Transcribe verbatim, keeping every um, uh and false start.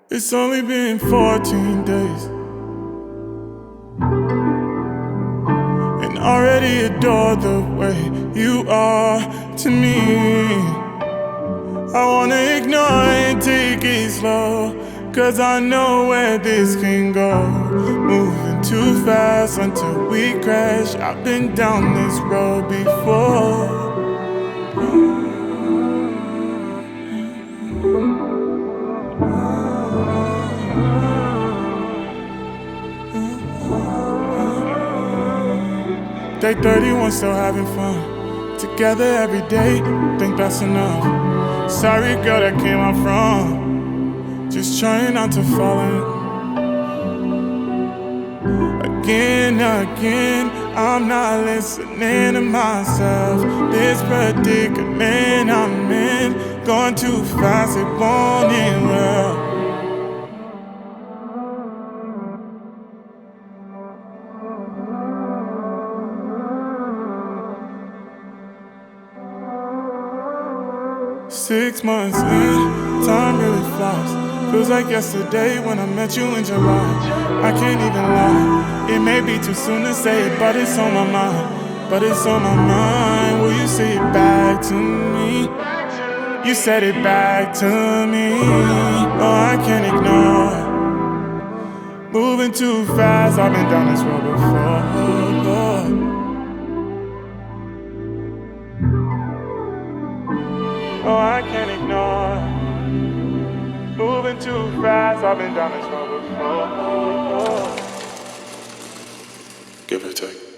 It's only been fourteen days, and already adore the way you are to me. I wanna ignore and take it slow, cause I know where this can go. Moving too fast until we crash. I've been down this road before. Day thirty-one, still having fun together every day, think that's enough. Sorry girl, that came out from just trying not to fall in. Again, again, I'm not listening to myself. This predicament I'm in, going too fast, it won't end well. Six months in, time really flies. Feels like yesterday when I met you in July. I can't even lie, it may be too soon to say it, but it's on my mind. But it's on my mind, will you say it back to me? You said it back to me, oh I can't ignore. Moving too fast, I've been down this road before. Oh, I can't ignore. Moving too fast, I've been down this road before. Give or take.